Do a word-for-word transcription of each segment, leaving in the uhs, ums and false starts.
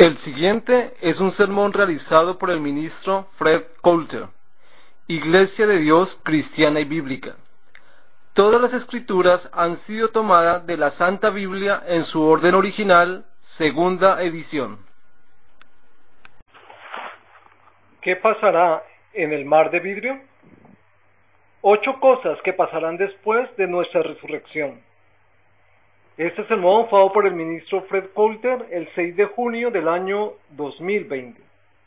El siguiente es un sermón realizado por el ministro Fred Coulter, Iglesia de Dios Cristiana y Bíblica. Todas las escrituras han sido tomadas de la Santa Biblia en su orden original, segunda edición. ¿Qué pasará en el mar de vidrio? Ocho cosas que pasarán después de nuestra resurrección. Este sermón fue dado por el ministro Fred Coulter el seis de junio del año dos mil veinte.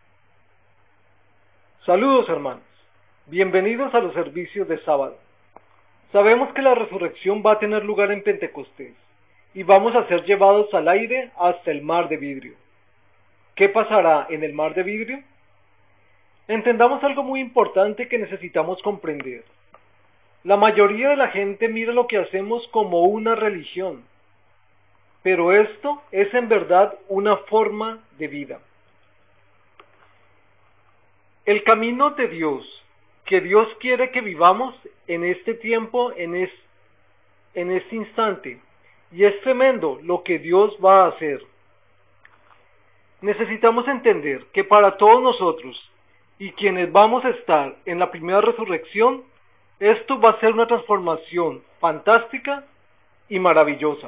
Saludos, hermanos. Bienvenidos a los servicios de sábado. Sabemos que la resurrección va a tener lugar en Pentecostés y vamos a ser llevados al aire hasta el mar de vidrio. ¿Qué pasará en el mar de vidrio? Entendamos algo muy importante que necesitamos comprender. La mayoría de la gente mira lo que hacemos como una religión, pero esto es en verdad una forma de vida. El camino de Dios, que Dios quiere que vivamos en este tiempo, en, es, en este instante, y es tremendo lo que Dios va a hacer. Necesitamos entender que para todos nosotros, y quienes vamos a estar en la primera resurrección, esto va a ser una transformación fantástica y maravillosa.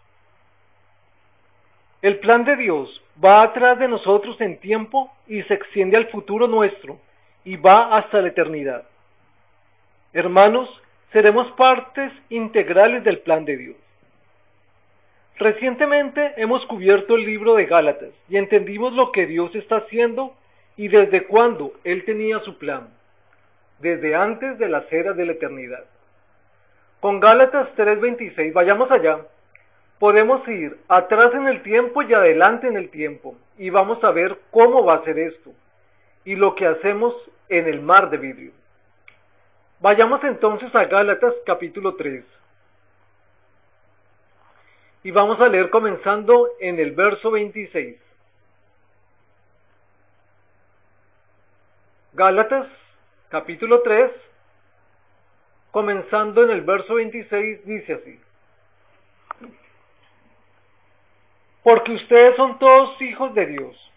El plan de Dios va atrás de nosotros en tiempo y se extiende al futuro nuestro y va hasta la eternidad. Hermanos, seremos partes integrales del plan de Dios. Recientemente hemos cubierto el libro de Gálatas y entendimos lo que Dios está haciendo y desde cuándo Él tenía su plan, desde antes de las eras de la eternidad. Con Gálatas tres veintiséis, vayamos allá. Podemos ir atrás en el tiempo y adelante en el tiempo, y vamos a ver cómo va a ser esto, y lo que hacemos en el mar de vidrio. Vayamos entonces a Gálatas capítulo tres, y vamos a leer comenzando en el verso veintiséis. Gálatas capítulo tres, comenzando en el verso veintiséis, dice así: Porque ustedes son todos hijos de Dios.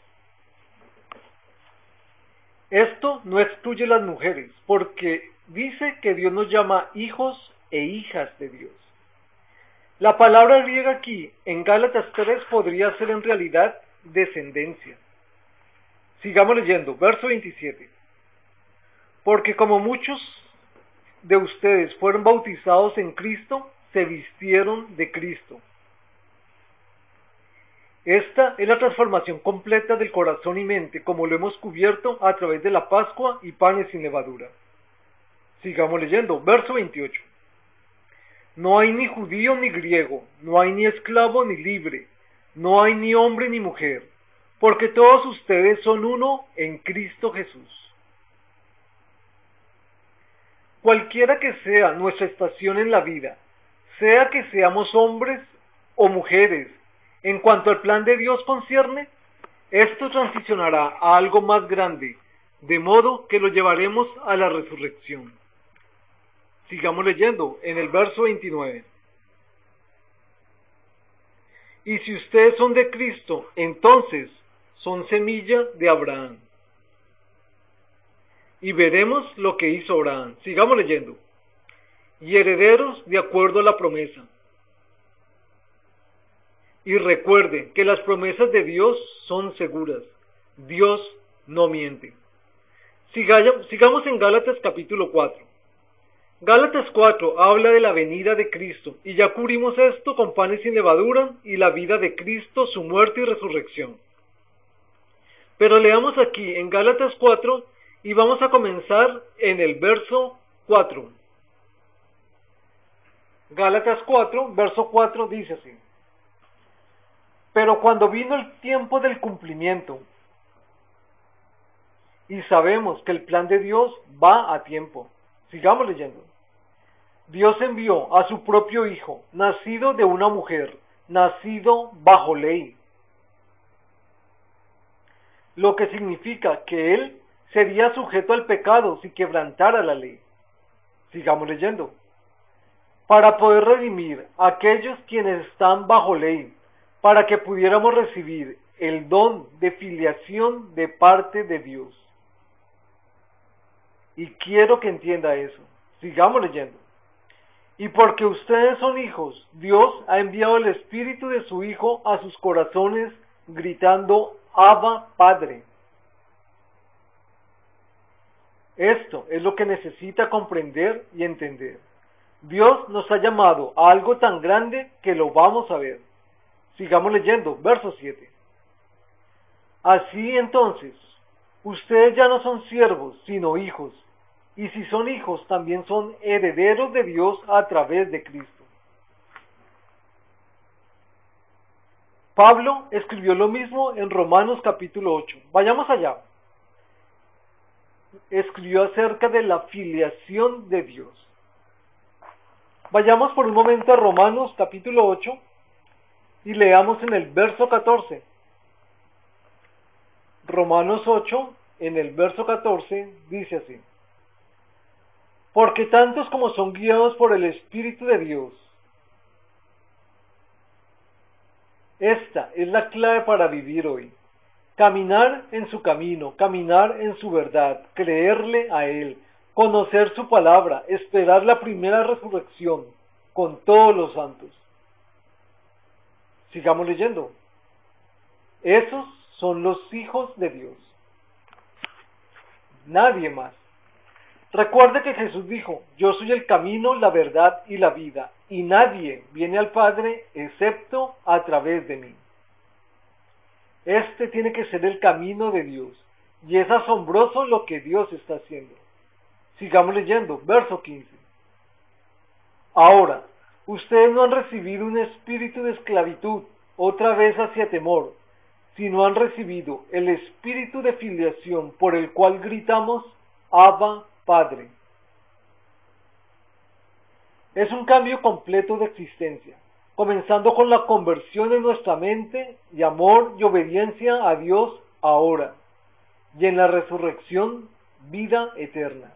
Esto no excluye las mujeres, porque dice que Dios nos llama hijos e hijas de Dios. La palabra griega aquí, en Gálatas tres, podría ser en realidad descendencia. Sigamos leyendo, verso veintisiete. Porque como muchos de ustedes fueron bautizados en Cristo, se vistieron de Cristo. Esta es la transformación completa del corazón y mente, como lo hemos cubierto a través de la Pascua y panes sin levadura. Sigamos leyendo, verso veintiocho. No hay ni judío ni griego, no hay ni esclavo ni libre, no hay ni hombre ni mujer, porque todos ustedes son uno en Cristo Jesús. Cualquiera que sea nuestra estación en la vida, sea que seamos hombres o mujeres, en cuanto al plan de Dios concierne, esto transicionará a algo más grande, de modo que lo llevaremos a la resurrección. Sigamos leyendo en el verso veintinueve. Y si ustedes son de Cristo, entonces son semilla de Abraham. Y veremos lo que hizo Abraham. Sigamos leyendo. Y herederos de acuerdo a la promesa. Y recuerden que las promesas de Dios son seguras. Dios no miente. Sigamos en Gálatas capítulo cuatro. Gálatas cuatro habla de la venida de Cristo, y ya cubrimos esto con panes sin levadura y la vida de Cristo, su muerte y resurrección. Pero leamos aquí en Gálatas cuatro y vamos a comenzar en el verso cuatro. Gálatas cuatro, verso cuatro dice así: Pero cuando vino el tiempo del cumplimiento, y sabemos que el plan de Dios va a tiempo. Sigamos leyendo. Dios envió a su propio Hijo, nacido de una mujer, nacido bajo ley. Lo que significa que Él sería sujeto al pecado si quebrantara la ley. Sigamos leyendo. Para poder redimir a aquellos quienes están bajo ley, para que pudiéramos recibir el don de filiación de parte de Dios. Y quiero que entienda eso. Sigamos leyendo. Y porque ustedes son hijos, Dios ha enviado el Espíritu de su Hijo a sus corazones, gritando, Abba, Padre. Esto es lo que necesita comprender y entender. Dios nos ha llamado a algo tan grande que lo vamos a ver. Sigamos leyendo, verso siete. Así entonces, ustedes ya no son siervos, sino hijos, y si son hijos, también son herederos de Dios a través de Cristo. Pablo escribió lo mismo en Romanos capítulo ocho. Vayamos allá. Escribió acerca de la filiación de Dios. Vayamos por un momento a Romanos capítulo ocho y leamos en el verso catorce. Romanos ocho, en el verso catorce, dice así. Porque tantos como son guiados por el Espíritu de Dios. Esta es la clave para vivir hoy. Caminar en su camino, caminar en su verdad, creerle a Él, conocer su palabra, esperar la primera resurrección con todos los santos. Sigamos leyendo. Esos son los hijos de Dios. Nadie más. Recuerde que Jesús dijo, yo soy el camino, la verdad y la vida, y nadie viene al Padre excepto a través de mí. Este tiene que ser el camino de Dios, y es asombroso lo que Dios está haciendo. Sigamos leyendo, verso quince. Ahora, ustedes no han recibido un espíritu de esclavitud, otra vez hacia temor, sino han recibido el espíritu de filiación por el cual gritamos, Abba, Padre. Es un cambio completo de existencia, comenzando con la conversión en nuestra mente y amor y obediencia a Dios ahora, y en la resurrección, vida eterna.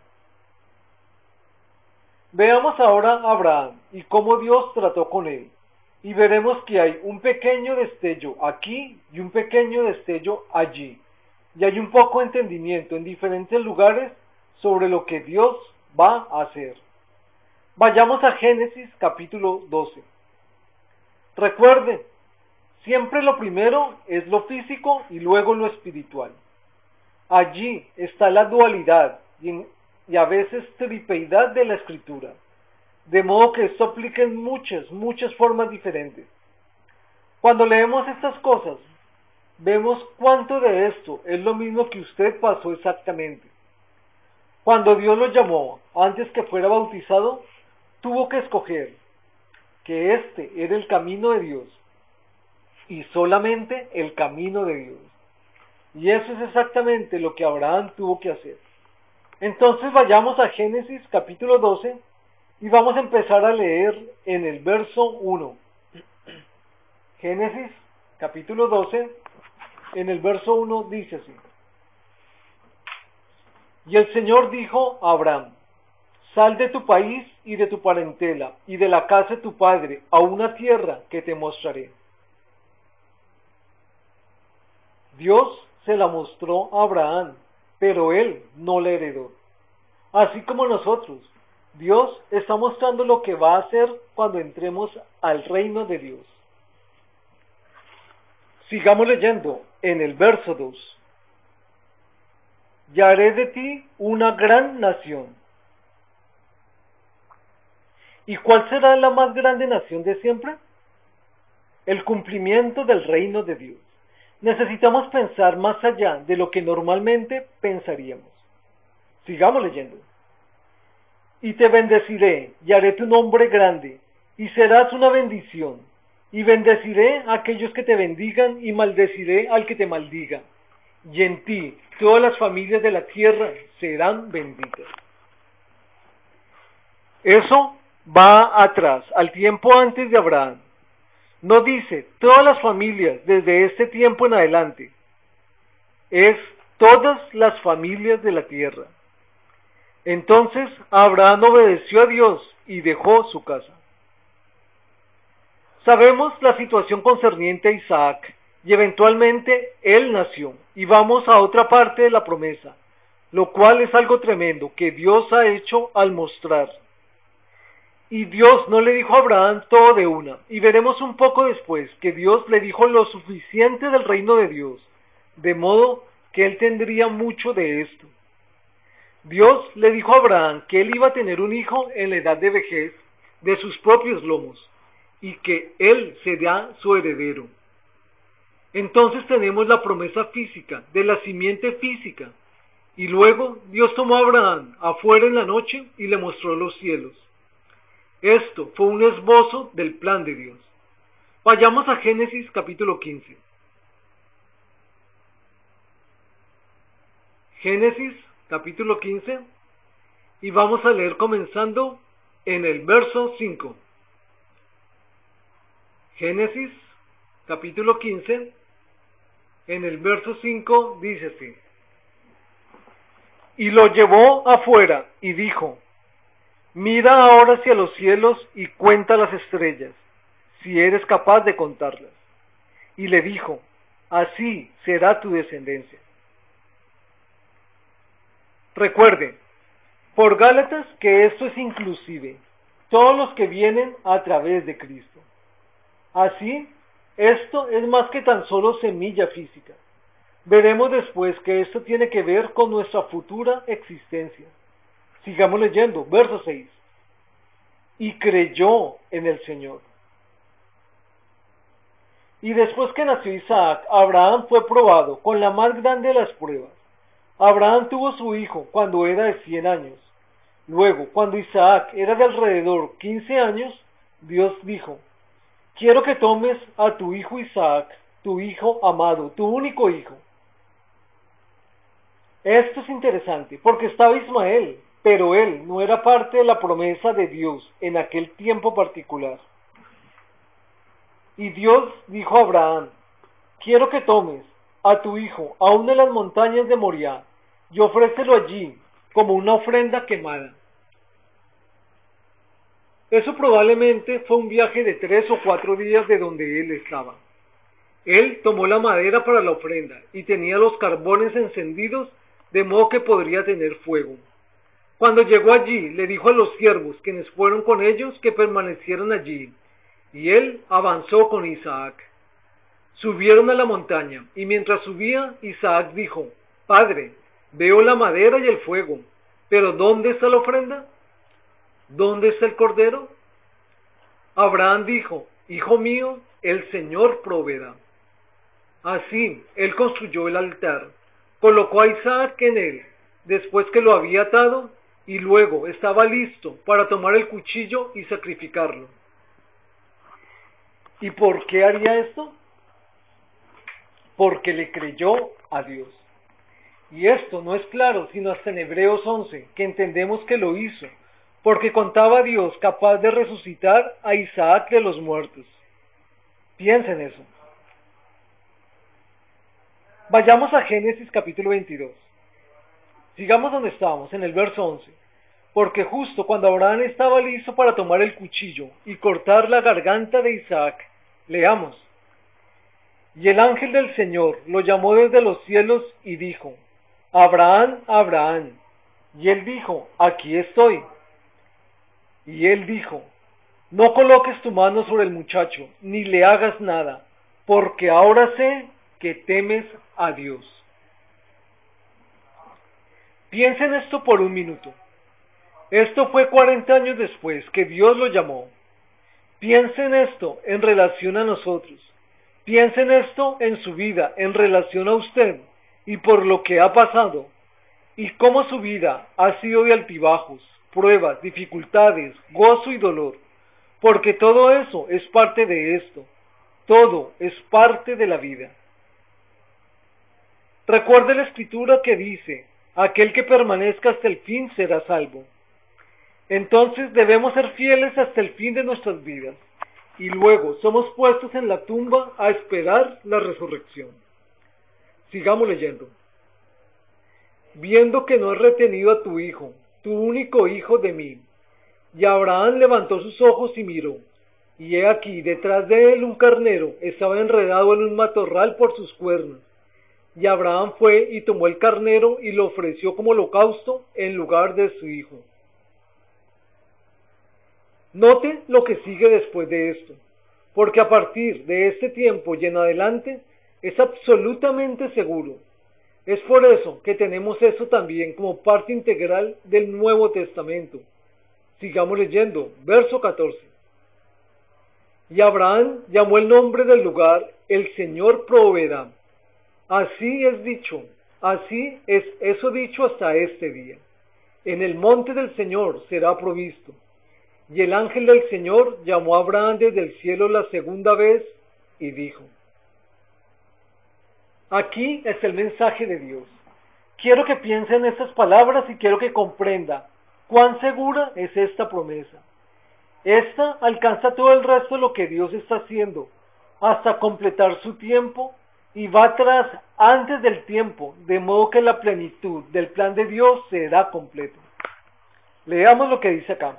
Veamos ahora a Abraham y cómo Dios trató con él, y veremos que hay un pequeño destello aquí y un pequeño destello allí, y hay un poco de entendimiento en diferentes lugares sobre lo que Dios va a hacer. Vayamos a Génesis capítulo doce. Recuerden, siempre lo primero es lo físico y luego lo espiritual. Allí está la dualidad y, en, y a veces tripeidad de la escritura, de modo que esto aplica en muchas, muchas formas diferentes. Cuando leemos estas cosas, vemos cuánto de esto es lo mismo que usted pasó exactamente. Cuando Dios lo llamó antes que fuera bautizado, tuvo que escoger que este era el camino de Dios y solamente el camino de Dios. Y eso es exactamente lo que Abraham tuvo que hacer. Entonces vayamos a Génesis capítulo doce y vamos a empezar a leer en el verso uno. Génesis capítulo doce, en el verso uno dice así. Y el Señor dijo a Abraham, sal de tu país y de tu parentela y de la casa de tu padre a una tierra que te mostraré. Dios se la mostró a Abraham, pero él no la heredó. Así como nosotros, Dios está mostrando lo que va a hacer cuando entremos al reino de Dios. Sigamos leyendo en el verso dos. Y haré de ti una gran nación. ¿Y cuál será la más grande nación de siempre? El cumplimiento del reino de Dios. Necesitamos pensar más allá de lo que normalmente pensaríamos. Sigamos leyendo. Y te bendeciré, y haré tu nombre grande, y serás una bendición. Y bendeciré a aquellos que te bendigan, y maldeciré al que te maldiga. Y en ti todas las familias de la tierra serán benditas. Eso va atrás, al tiempo antes de Abraham. No dice todas las familias desde este tiempo en adelante. Es todas las familias de la tierra. Entonces Abraham obedeció a Dios y dejó su casa. Sabemos la situación concerniente a Isaac, y eventualmente él nació, y vamos a otra parte de la promesa, lo cual es algo tremendo que Dios ha hecho al mostrar. Y Dios no le dijo a Abraham todo de una, y veremos un poco después que Dios le dijo lo suficiente del reino de Dios, de modo que él tendría mucho de esto. Dios le dijo a Abraham que él iba a tener un hijo en la edad de vejez, de sus propios lomos, y que él sería su heredero. Entonces tenemos la promesa física, de la simiente física, y luego Dios tomó a Abraham afuera en la noche y le mostró los cielos. Esto fue un esbozo del plan de Dios. Vayamos a Génesis capítulo quince. Génesis capítulo quince, y vamos a leer comenzando en el verso cinco. Génesis capítulo quince, en el verso cinco dice así: Y lo llevó afuera y dijo: Mira ahora hacia los cielos y cuenta las estrellas, si eres capaz de contarlas. Y le dijo: Así será tu descendencia. Recuerde, por Gálatas, que esto es inclusive, todos los que vienen a través de Cristo. Así, esto es más que tan solo semilla física. Veremos después que esto tiene que ver con nuestra futura existencia. Sigamos leyendo, verso seis. Y creyó en el Señor. Y después que nació Isaac, Abraham fue probado con la más grande de las pruebas. Abraham tuvo su hijo cuando era de cien años. Luego, cuando Isaac era de alrededor quince años, Dios dijo: Quiero que tomes a tu hijo Isaac, tu hijo amado, tu único hijo. Esto es interesante, porque estaba Ismael, pero él no era parte de la promesa de Dios en aquel tiempo particular. Y Dios dijo a Abraham: Quiero que tomes a tu hijo a una de las montañas de Moriah y ofrécelo allí como una ofrenda quemada. Eso probablemente fue un viaje de tres o cuatro días de donde él estaba. Él tomó la madera para la ofrenda y tenía los carbones encendidos de modo que podría tener fuego. Cuando llegó allí, le dijo a los siervos, quienes fueron con ellos, que permanecieran allí, y él avanzó con Isaac. Subieron a la montaña, y mientras subía, Isaac dijo: Padre, veo la madera y el fuego, pero ¿dónde está la ofrenda? ¿Dónde está el cordero? Abraham dijo: Hijo mío, el Señor proveerá. Así, él construyó el altar, colocó a Isaac en él, después que lo había atado, y luego estaba listo para tomar el cuchillo y sacrificarlo. ¿Y por qué haría esto? Porque le creyó a Dios. Y esto no es claro sino hasta en Hebreos once, que entendemos que lo hizo, porque contaba a Dios capaz de resucitar a Isaac de los muertos. Piensen eso. Vayamos a Génesis capítulo veintidós. Sigamos donde estábamos, en el verso once. Porque justo cuando Abraham estaba listo para tomar el cuchillo y cortar la garganta de Isaac, leamos: Y el ángel del Señor lo llamó desde los cielos y dijo: Abraham, Abraham. Y él dijo: Aquí estoy. Y él dijo: No coloques tu mano sobre el muchacho, ni le hagas nada, porque ahora sé que temes a Dios. Piensen esto por un minuto. Esto fue cuarenta años después que Dios lo llamó. Piensen esto en relación a nosotros. Piensen esto en su vida, en relación a usted, y por lo que ha pasado, y cómo su vida ha sido de altibajos, pruebas, dificultades, gozo y dolor, porque todo eso es parte de esto, todo es parte de la vida. Recuerde la escritura que dice: aquel que permanezca hasta el fin será salvo. Entonces debemos ser fieles hasta el fin de nuestras vidas, y luego somos puestos en la tumba a esperar la resurrección. Sigamos leyendo. Viendo que no has retenido a tu hijo, tu único hijo de mí. Y Abraham levantó sus ojos y miró, y he aquí, detrás de él un carnero estaba enredado en un matorral por sus cuernos. Y Abraham fue y tomó el carnero y lo ofreció como holocausto en lugar de su hijo. Note lo que sigue después de esto, porque a partir de este tiempo y en adelante es absolutamente seguro. Es por eso que tenemos esto también como parte integral del Nuevo Testamento. Sigamos leyendo, verso catorce. Y Abraham llamó el nombre del lugar, el Señor proveerá. Así es dicho, así es eso dicho hasta este día. En el monte del Señor será provisto. Y el ángel del Señor llamó a Abraham desde el cielo la segunda vez y dijo. Aquí es el mensaje de Dios. Quiero que piense en estas palabras y quiero que comprenda cuán segura es esta promesa. Esta alcanza todo el resto de lo que Dios está haciendo, hasta completar su tiempo, y va atrás antes del tiempo, de modo que la plenitud del plan de Dios será completo. Leamos lo que dice acá.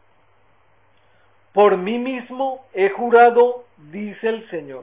Por mí mismo he jurado, dice el Señor.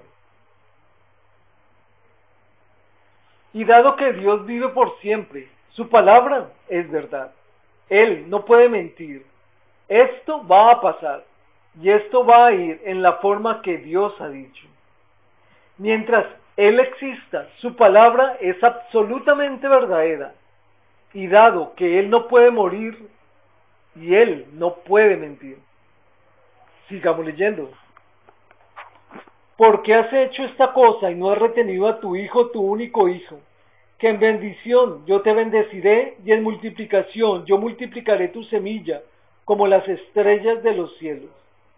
Y dado que Dios vive por siempre, su palabra es verdad. Él no puede mentir. Esto va a pasar, y esto va a ir en la forma que Dios ha dicho. Mientras Él exista, su palabra es absolutamente verdadera, y dado que Él no puede morir, y Él no puede mentir. Sigamos leyendo. ¿Por qué has hecho esta cosa y no has retenido a tu hijo, tu único hijo? Que en bendición yo te bendeciré, y en multiplicación yo multiplicaré tu semilla, como las estrellas de los cielos.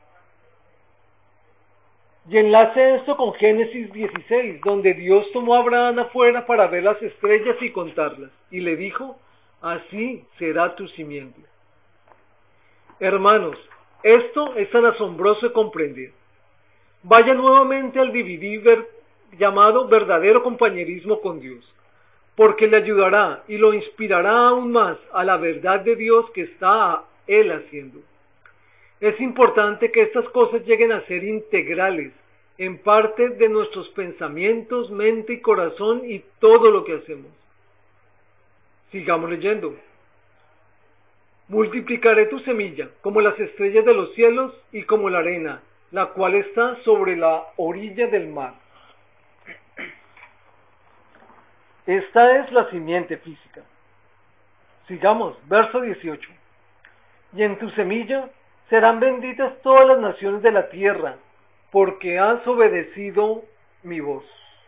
Y enlace esto con Génesis dieciséis, donde Dios tomó a Abraham afuera para ver las estrellas y contarlas, y le dijo, así será tu simiente. Hermanos, esto es tan asombroso de comprender. Vaya nuevamente al D V D ver, llamado Verdadero Compañerismo con Dios, porque le ayudará y lo inspirará aún más a la verdad de Dios que está Él haciendo. Es importante que estas cosas lleguen a ser integrales, en parte de nuestros pensamientos, mente y corazón y todo lo que hacemos. Sigamos leyendo. Multiplicaré tu semilla como las estrellas de los cielos y como la arena, la cual está sobre la orilla del mar. Esta es la simiente física. Sigamos, verso dieciocho. Y en tu semilla serán benditas todas las naciones de la tierra, porque has obedecido mi voz.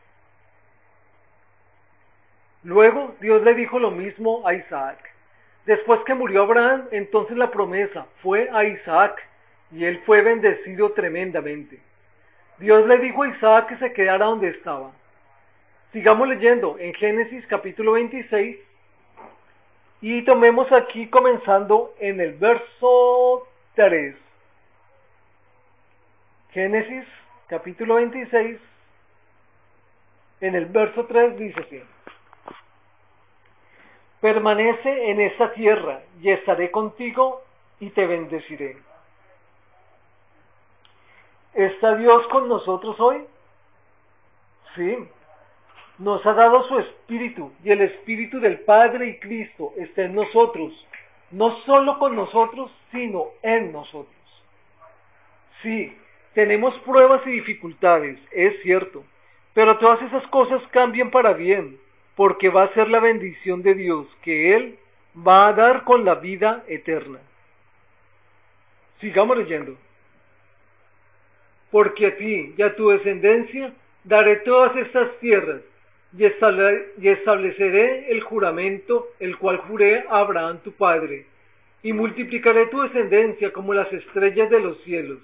Luego Dios le dijo lo mismo a Isaac. Después que murió Abraham, entonces la promesa fue a Isaac, y él fue bendecido tremendamente. Dios le dijo a Isaac que se quedara donde estaba. Sigamos leyendo en Génesis capítulo veintiséis, y tomemos aquí comenzando en el verso tres. Génesis capítulo veintiséis, en el verso tres dice así. Permanece en esta tierra, y estaré contigo, y te bendeciré. ¿Está Dios con nosotros hoy? Sí. Nos ha dado su Espíritu, y el Espíritu del Padre y Cristo está en nosotros, no solo con nosotros, sino en nosotros. Sí, tenemos pruebas y dificultades, es cierto, pero todas esas cosas cambian para bien, porque va a ser la bendición de Dios que Él va a dar con la vida eterna. Sigamos leyendo. Porque a ti y a tu descendencia daré todas estas tierras, y estableceré el juramento, el cual juré a Abraham tu padre, y multiplicaré tu descendencia como las estrellas de los cielos.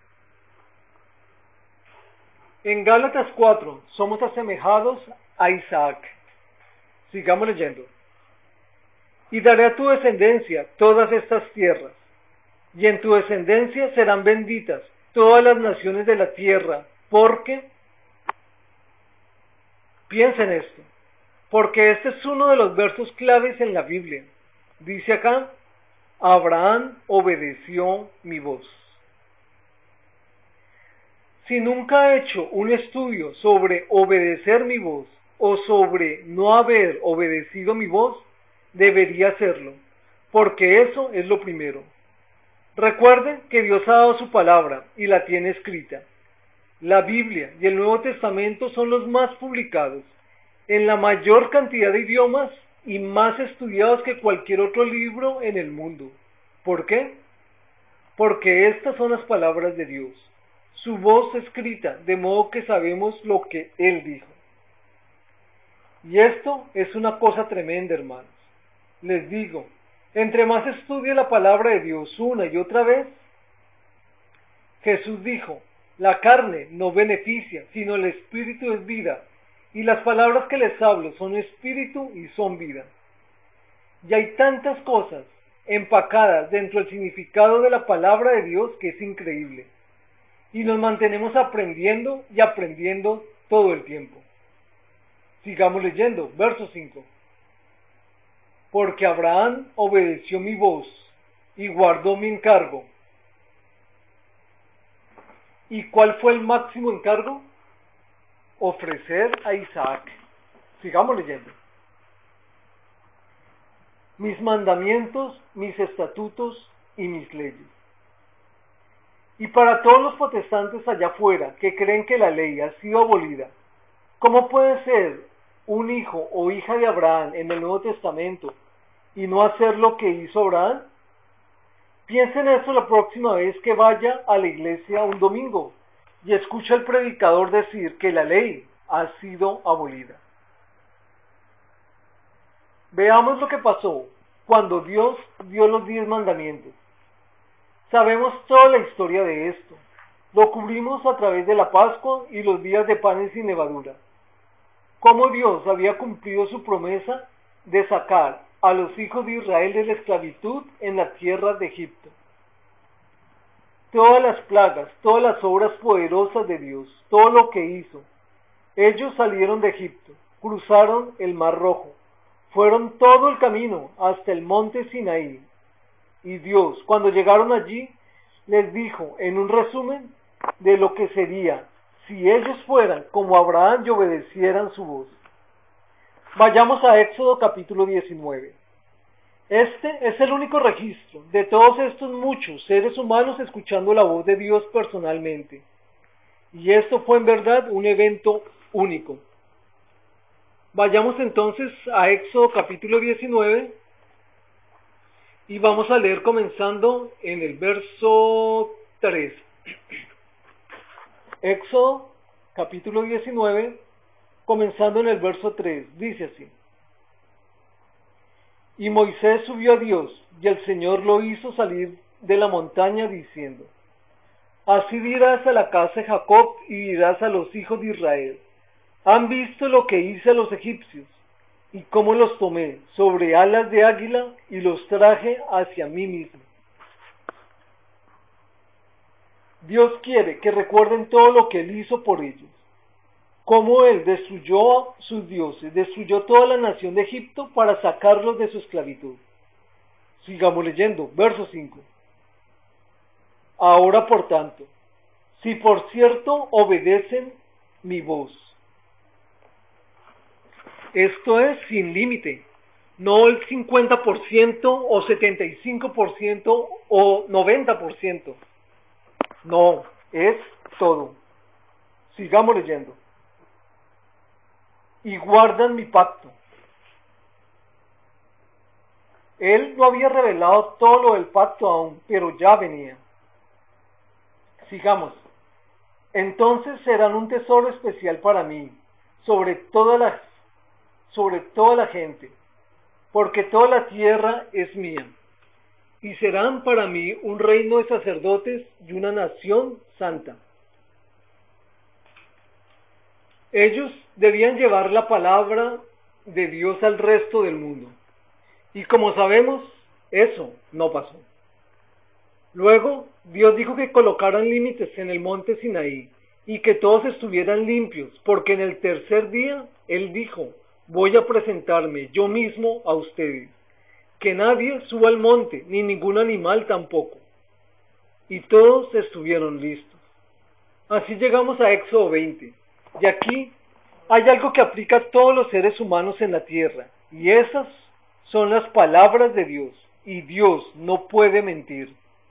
En Gálatas cuatro somos asemejados a Isaac. Sigamos leyendo. Y daré a tu descendencia todas estas tierras, y en tu descendencia serán benditas todas las naciones de la tierra, porque, piensa en esto, porque este es uno de los versos claves en la Biblia. Dice acá, Abraham obedeció mi voz. Si nunca ha hecho un estudio sobre obedecer mi voz o sobre no haber obedecido mi voz, debería hacerlo, porque eso es lo primero. Recuerden que Dios ha dado su palabra y la tiene escrita. La Biblia y el Nuevo Testamento son los más publicados, en la mayor cantidad de idiomas y más estudiados que cualquier otro libro en el mundo. ¿Por qué? Porque estas son las palabras de Dios, su voz escrita, de modo que sabemos lo que Él dijo. Y esto es una cosa tremenda, hermanos. Les digo, entre más estudie la palabra de Dios una y otra vez, Jesús dijo, la carne no beneficia, sino el espíritu es vida, y las palabras que les hablo son espíritu y son vida. Y hay tantas cosas empacadas dentro del significado de la palabra de Dios que es increíble, y nos mantenemos aprendiendo y aprendiendo todo el tiempo. Sigamos leyendo, verso cinco. Porque Abraham obedeció mi voz y guardó mi encargo. ¿Y cuál fue el máximo encargo? Ofrecer a Isaac. Sigamos leyendo. Mis mandamientos, mis estatutos y mis leyes. Y para todos los protestantes allá afuera que creen que la ley ha sido abolida, ¿cómo puede ser un hijo o hija de Abraham en el Nuevo Testamento y no hacer lo que hizo Abraham? Piensen eso la próxima vez que vaya a la iglesia un domingo y escuche al predicador decir que la ley ha sido abolida. Veamos lo que pasó cuando Dios dio los diez mandamientos. Sabemos toda la historia de esto. Lo cubrimos a través de la Pascua y los días de panes sin levadura. Cómo Dios había cumplido su promesa de sacar a los hijos de Israel de la esclavitud en la tierra de Egipto. Todas las plagas, todas las obras poderosas de Dios, todo lo que hizo. Ellos salieron de Egipto, cruzaron el Mar Rojo, fueron todo el camino hasta el monte Sinaí. Y Dios, cuando llegaron allí, les dijo en un resumen de lo que sería si ellos fueran como Abraham y obedecieran su voz. Vayamos a Éxodo capítulo diecinueve. Este es el único registro de todos estos muchos seres humanos escuchando la voz de Dios personalmente. Y esto fue en verdad un evento único. Vayamos entonces a Éxodo capítulo diecinueve y vamos a leer comenzando en el verso tres. Éxodo capítulo diecinueve, comenzando en el verso tres, dice así. Y Moisés subió a Dios, y el Señor lo hizo salir de la montaña diciendo, así dirás a la casa de Jacob y dirás a los hijos de Israel, han visto lo que hice a los egipcios, y cómo los tomé sobre alas de águila y los traje hacia mí mismo. Dios quiere que recuerden todo lo que Él hizo por ellos, cómo Él destruyó sus dioses, destruyó toda la nación de Egipto para sacarlos de su esclavitud. Sigamos leyendo, verso cinco. Ahora por tanto, si por cierto obedecen mi voz, esto es sin límite, no el cincuenta por ciento o setenta y cinco por ciento o noventa por ciento, no, es todo. Sigamos leyendo. Y guardan mi pacto. Él no había revelado todo lo del pacto aún, pero ya venía. Sigamos. Entonces serán un tesoro especial para mí, sobre toda la, sobre toda la gente, porque toda la tierra es mía, y serán para mí un reino de sacerdotes y una nación santa. Ellos debían llevar la palabra de Dios al resto del mundo. Y como sabemos, eso no pasó. Luego, Dios dijo que colocaran límites en el monte Sinaí y que todos estuvieran limpios, porque en el tercer día Él dijo, voy a presentarme yo mismo a ustedes, que nadie suba al monte, ni ningún animal tampoco. Y todos estuvieron listos. Así llegamos a Éxodo veinte, y aquí hay algo que aplica a todos los seres humanos en la tierra, y esas son las palabras de Dios, y Dios no puede mentir.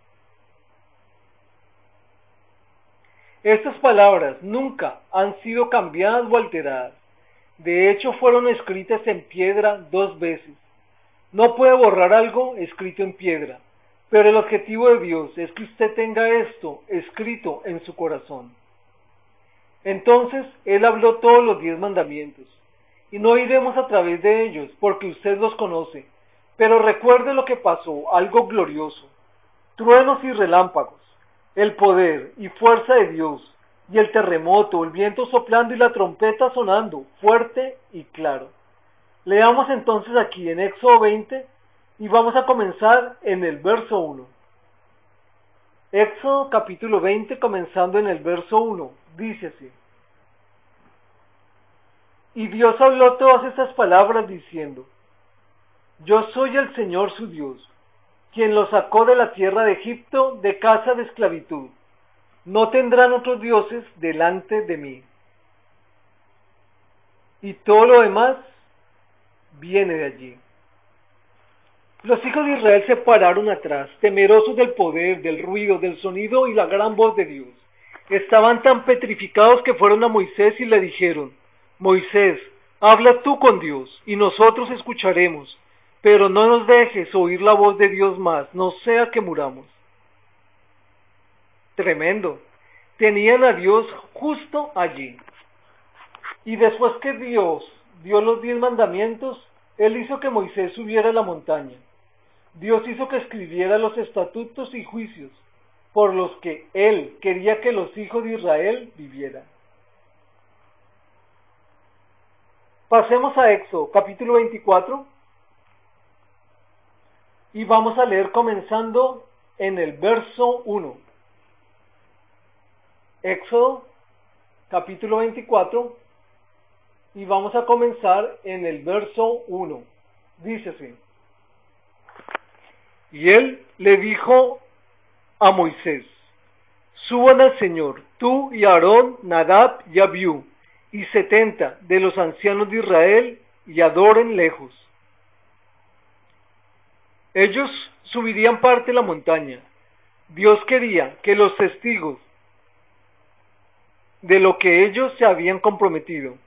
Estas palabras nunca han sido cambiadas o alteradas. De hecho, fueron escritas en piedra dos veces. No puede borrar algo escrito en piedra, pero el objetivo de Dios es que usted tenga esto escrito en su corazón. Entonces, Él habló todos los diez mandamientos, y no iremos a través de ellos, porque usted los conoce, pero recuerde lo que pasó, algo glorioso, truenos y relámpagos, el poder y fuerza de Dios, y el terremoto, el viento soplando y la trompeta sonando, fuerte y claro. Leamos entonces aquí en Éxodo veinte, y vamos a comenzar en el verso uno. Éxodo capítulo veinte, comenzando en el verso uno, dice así: Y Dios habló todas estas palabras diciendo: Yo soy el Señor su Dios, quien los sacó de la tierra de Egipto, de casa de esclavitud. No tendrán otros dioses delante de mí. Y todo lo demás viene de allí. Los hijos de Israel se pararon atrás, temerosos del poder, del ruido, del sonido y la gran voz de Dios. Estaban tan petrificados que fueron a Moisés y le dijeron: Moisés, habla tú con Dios, y nosotros escucharemos, pero no nos dejes oír la voz de Dios más, no sea que muramos. Tremendo. Tenían a Dios justo allí. Y después que Dios dio los diez mandamientos, Él hizo que Moisés subiera a la montaña. Dios hizo que escribiera los estatutos y juicios por los que Él quería que los hijos de Israel vivieran. Pasemos a Éxodo capítulo veinticuatro y vamos a leer comenzando en el verso uno. Éxodo capítulo veinticuatro y vamos a comenzar en el verso uno. Dice así: Y él le dijo a Moisés: Suban al Señor, tú y Aarón, Nadab y Abiú, y setenta de los ancianos de Israel, y adoren lejos. Ellos subirían parte de la montaña. Dios quería que los testigos de lo que ellos se habían comprometido.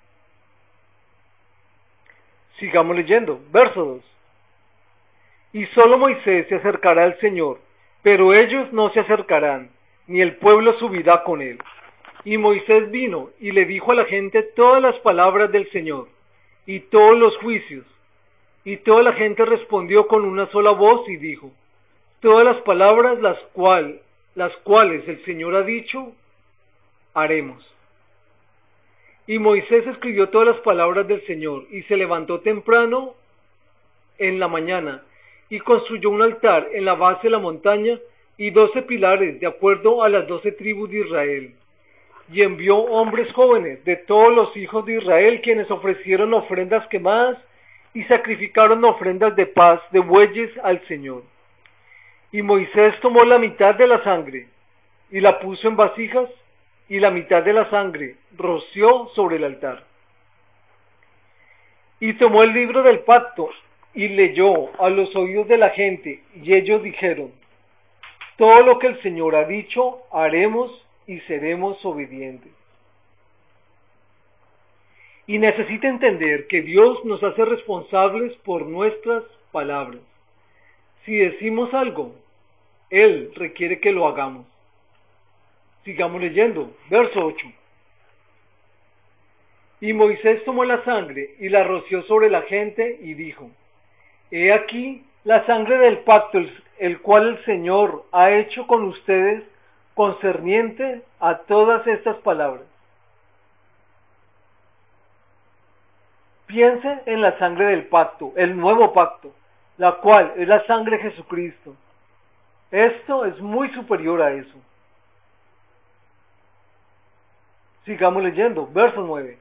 Sigamos leyendo, verso dos. Y solo Moisés se acercará al Señor, pero ellos no se acercarán, ni el pueblo subirá con él. Y Moisés vino y le dijo a la gente todas las palabras del Señor, y todos los juicios. Y toda la gente respondió con una sola voz y dijo: Todas las palabras las, cual, las cuales el Señor ha dicho, haremos. Y Moisés escribió todas las palabras del Señor, y se levantó temprano en la mañana, y construyó un altar en la base de la montaña, y doce pilares, de acuerdo a las doce tribus de Israel. Y envió hombres jóvenes de todos los hijos de Israel, quienes ofrecieron ofrendas quemadas, y sacrificaron ofrendas de paz de bueyes al Señor. Y Moisés tomó la mitad de la sangre, y la puso en vasijas, y la mitad de la sangre roció sobre el altar. Y tomó el libro del pacto, y leyó a los oídos de la gente, y ellos dijeron: Todo lo que el Señor ha dicho, haremos y seremos obedientes. Y necesita entender que Dios nos hace responsables por nuestras palabras. Si decimos algo, Él requiere que lo hagamos. Sigamos leyendo, verso ocho. Y Moisés tomó la sangre y la roció sobre la gente y dijo: He aquí la sangre del pacto, el, el cual el Señor ha hecho con ustedes concerniente a todas estas palabras. Piense en la sangre del pacto, el nuevo pacto, la cual es la sangre de Jesucristo. Esto es muy superior a eso. Sigamos leyendo, verso nueve.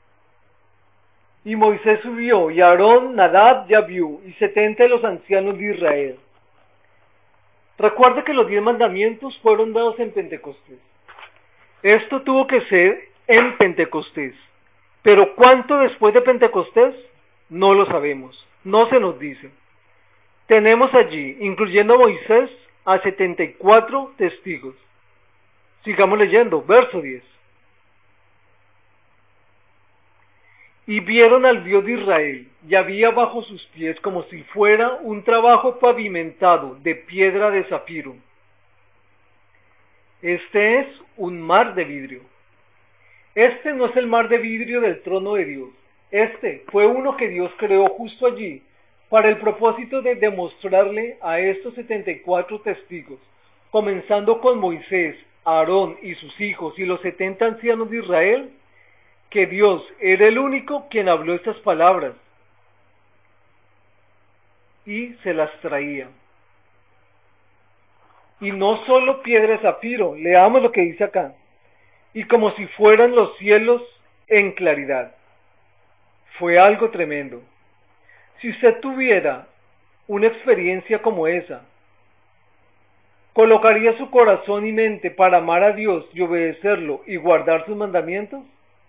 Y Moisés subió, y Aarón, Nadab y Abiú, y setenta de los ancianos de Israel. Recuerde que los diez mandamientos fueron dados en Pentecostés. Esto tuvo que ser en Pentecostés. Pero ¿cuánto después de Pentecostés? No lo sabemos, no se nos dice. Tenemos allí, incluyendo a Moisés, a setenta y cuatro testigos. Sigamos leyendo, verso diez. Y vieron al Dios de Israel, y había bajo sus pies como si fuera un trabajo pavimentado de piedra de zafiro. Este es un mar de vidrio. Este no es el mar de vidrio del trono de Dios. Este fue uno que Dios creó justo allí, para el propósito de demostrarle a estos setenta y cuatro testigos, comenzando con Moisés, Aarón y sus hijos y los setenta ancianos de Israel, que Dios era el único quien habló estas palabras y se las traía. Y no solo piedra de zafiro, leamos lo que dice acá, y como si fueran los cielos en claridad. Fue algo tremendo. Si usted tuviera una experiencia como esa, ¿colocaría su corazón y mente para amar a Dios y obedecerlo y guardar sus mandamientos?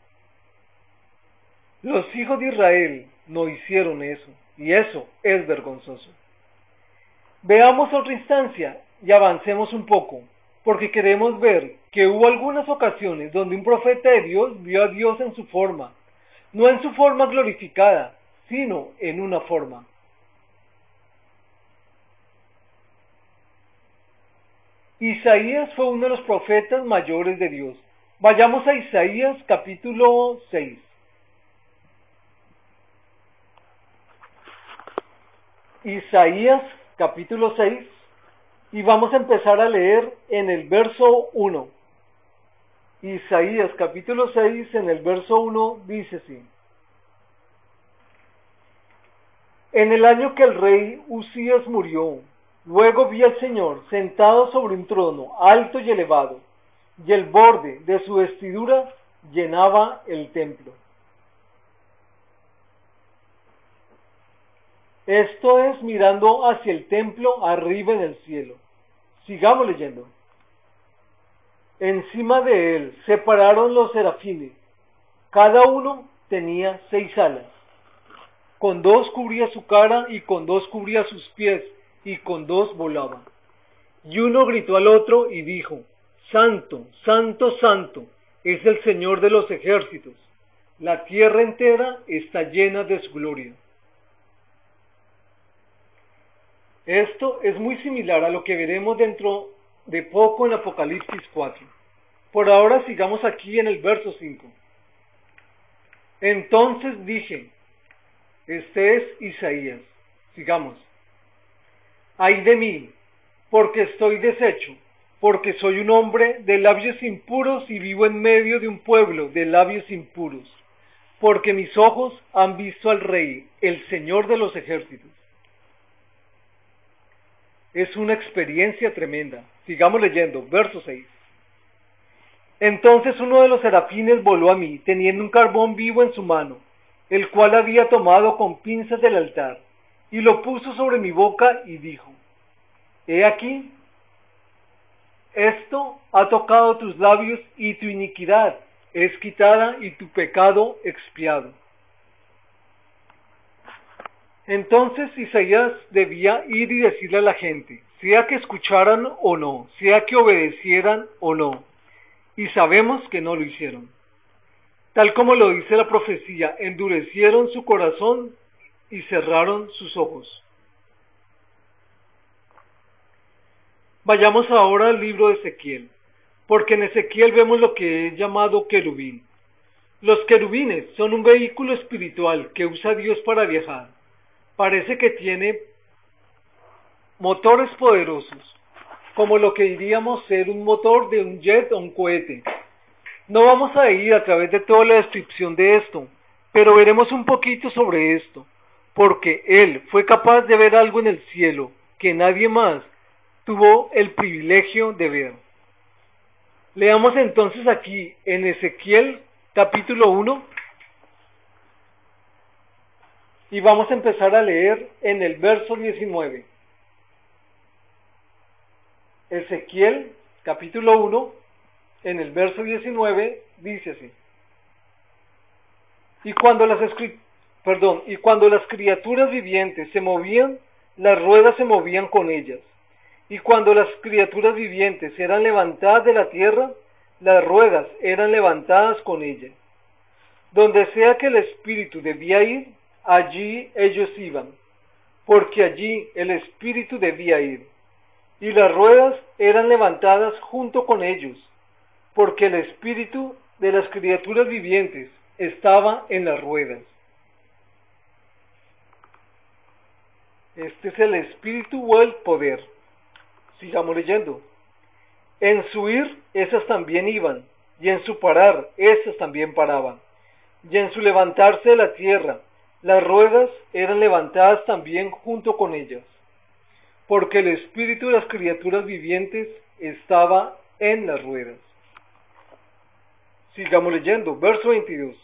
Los hijos de Israel no hicieron eso, y eso es vergonzoso. Veamos otra instancia y avancemos un poco, porque queremos ver que hubo algunas ocasiones donde un profeta de Dios vio a Dios en su forma, no en su forma glorificada, sino en una forma. Isaías fue uno de los profetas mayores de Dios. Vayamos a Isaías capítulo seis. Isaías capítulo seis, y vamos a empezar a leer en el verso uno. Isaías capítulo seis, en el verso uno, dice así: En el año que el rey Usías murió, luego vi al Señor sentado sobre un trono alto y elevado, y el borde de su vestidura llenaba el templo. Esto es mirando hacia el templo arriba en el cielo. Sigamos leyendo. Encima de él se pararon los serafines. Cada uno tenía seis alas. Con dos cubría su cara y con dos cubría sus pies y con dos volaba. Y uno gritó al otro y dijo: Santo, santo, santo es el Señor de los ejércitos. La tierra entera está llena de su gloria. Esto es muy similar a lo que veremos dentro de poco en Apocalipsis cuatro. Por ahora sigamos aquí en el verso cinco. Entonces dije, este es Isaías, sigamos. Ay de mí, porque estoy deshecho, porque soy un hombre de labios impuros y vivo en medio de un pueblo de labios impuros, porque mis ojos han visto al Rey, el Señor de los ejércitos. Es una experiencia tremenda. Sigamos leyendo, verso seis. Entonces uno de los serafines voló a mí, teniendo un carbón vivo en su mano, el cual había tomado con pinzas del altar, y lo puso sobre mi boca y dijo: He aquí, esto ha tocado tus labios y tu iniquidad es quitada y tu pecado expiado. Entonces Isaías debía ir y decirle a la gente, sea que escucharan o no, sea que obedecieran o no, y sabemos que no lo hicieron. Tal como lo dice la profecía, endurecieron su corazón y cerraron sus ojos. Vayamos ahora al libro de Ezequiel, porque en Ezequiel vemos lo que es llamado querubín. Los querubines son un vehículo espiritual que usa Dios para viajar. Parece que tiene motores poderosos, como lo que diríamos ser un motor de un jet o un cohete. No vamos a ir a través de toda la descripción de esto, pero veremos un poquito sobre esto, porque él fue capaz de ver algo en el cielo que nadie más tuvo el privilegio de ver. Leamos entonces aquí en Ezequiel capítulo uno, y vamos a empezar a leer en el verso diecinueve. Ezequiel capítulo uno, en el verso diecinueve, dice así: Y cuando las escri- perdón, y cuando las criaturas vivientes se movían, las ruedas se movían con ellas. Y cuando las criaturas vivientes eran levantadas de la tierra, las ruedas eran levantadas con ellas. Donde sea que el espíritu debía ir, allí ellos iban, porque allí el espíritu debía ir. Y las ruedas eran levantadas junto con ellos, porque el espíritu de las criaturas vivientes estaba en las ruedas. Este es el espíritu o el poder. Sigamos leyendo. En su ir, esas también iban, y en su parar, esas también paraban. Y en su levantarse de la tierra, las ruedas eran levantadas también junto con ellas, porque el espíritu de las criaturas vivientes estaba en las ruedas. Sigamos leyendo, verso veintidós.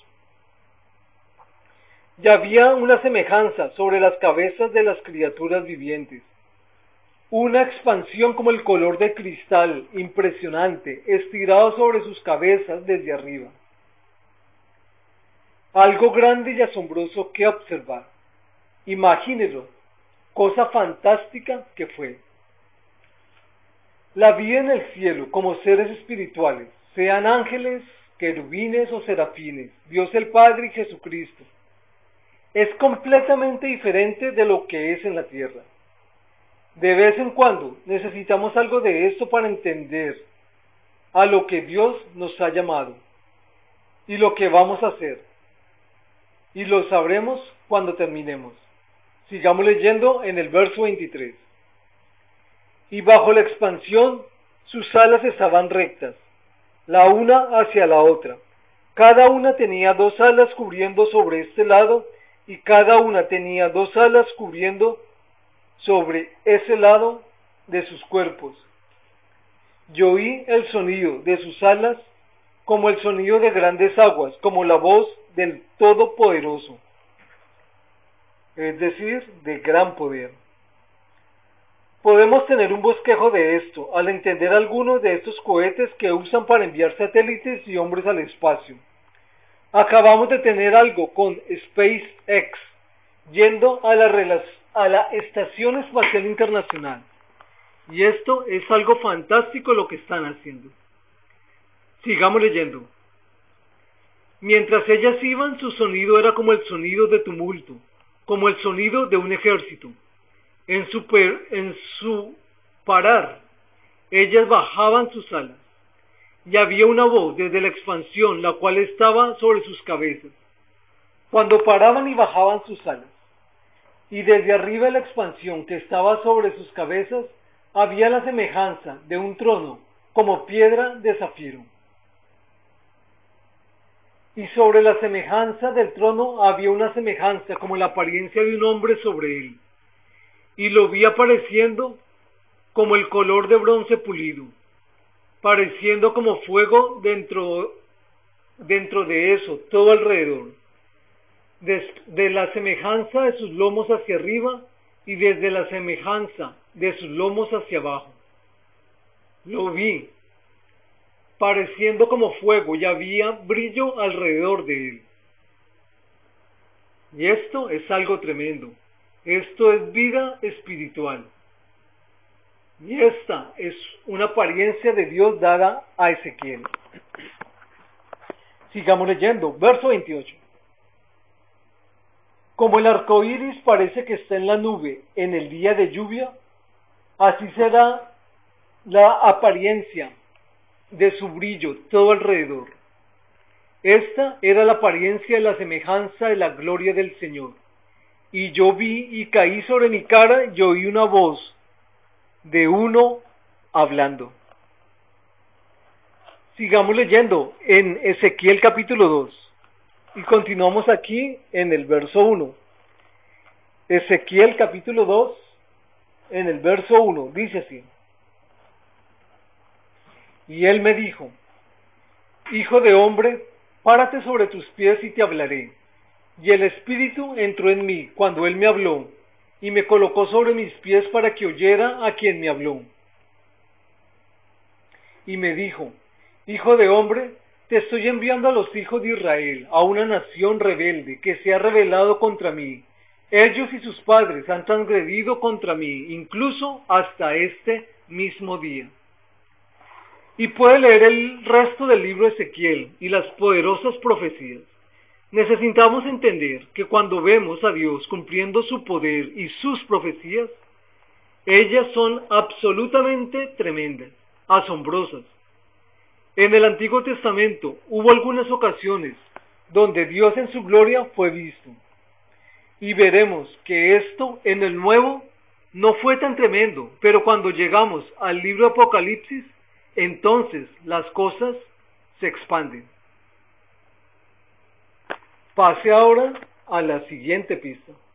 Y había una semejanza sobre las cabezas de las criaturas vivientes, una expansión como el color de cristal, impresionante, estirado sobre sus cabezas desde arriba. Algo grande y asombroso que observar. Imagínelo, cosa fantástica que fue. La vida en el cielo como seres espirituales, sean ángeles, querubines o serafines, Dios el Padre y Jesucristo, es completamente diferente de lo que es en la tierra. De vez en cuando necesitamos algo de esto para entender a lo que Dios nos ha llamado y lo que vamos a hacer. Y lo sabremos cuando terminemos. Sigamos leyendo en el verso veintitrés. Y bajo la expansión sus alas estaban rectas, la una hacia la otra. Cada una tenía dos alas cubriendo sobre este lado y cada una tenía dos alas cubriendo sobre ese lado de sus cuerpos. Yo oí el sonido de sus alas como el sonido de grandes aguas, como la voz del Todopoderoso, es decir, de gran poder. Podemos tener un bosquejo de esto al entender algunos de estos cohetes que usan para enviar satélites y hombres al espacio. Acabamos de tener algo con SpaceX, yendo a la, a la Estación Espacial Internacional. Y esto es algo fantástico lo que están haciendo. Sigamos leyendo. Mientras ellas iban, su sonido era como el sonido de tumulto, como el sonido de un ejército. En su, per, en su parar, ellas bajaban sus alas, y había una voz desde la expansión, la cual estaba sobre sus cabezas, cuando paraban y bajaban sus alas. Y desde arriba de la expansión que estaba sobre sus cabezas, había la semejanza de un trono, como piedra de zafiro. Y sobre la semejanza del trono había una semejanza como la apariencia de un hombre sobre él. Y lo vi apareciendo como el color de bronce pulido, pareciendo como fuego dentro, dentro de eso, todo alrededor. Desde la semejanza de sus lomos hacia arriba y desde la semejanza de sus lomos hacia abajo. Lo vi pareciendo como fuego y había brillo alrededor de él. Y esto es algo tremendo. Esto es vida espiritual. Y esta es una apariencia de Dios dada a Ezequiel. Sigamos leyendo, verso veintiocho. Como el arco iris parece que está en la nube en el día de lluvia, así será la apariencia de su brillo todo alrededor. Esta era la apariencia de la semejanza de la gloria del Señor. Y yo vi y caí sobre mi cara y oí una voz de uno hablando. Sigamos leyendo en Ezequiel capítulo dos y continuamos aquí en el verso uno. Ezequiel capítulo dos en el verso uno dice así: Y él me dijo: Hijo de hombre, párate sobre tus pies y te hablaré. Y el Espíritu entró en mí cuando él me habló, y me colocó sobre mis pies para que oyera a quien me habló. Y me dijo: Hijo de hombre, te estoy enviando a los hijos de Israel, a una nación rebelde que se ha rebelado contra mí. Ellos y sus padres han transgredido contra mí, incluso hasta este mismo día. Y puede leer el resto del libro de Ezequiel y las poderosas profecías. Necesitamos entender que cuando vemos a Dios cumpliendo su poder y sus profecías, ellas son absolutamente tremendas, asombrosas. En el Antiguo Testamento hubo algunas ocasiones donde Dios en su gloria fue visto. Y veremos que esto en el Nuevo no fue tan tremendo, pero cuando llegamos al libro de Apocalipsis, entonces las cosas se expanden. Pase ahora a la siguiente pista.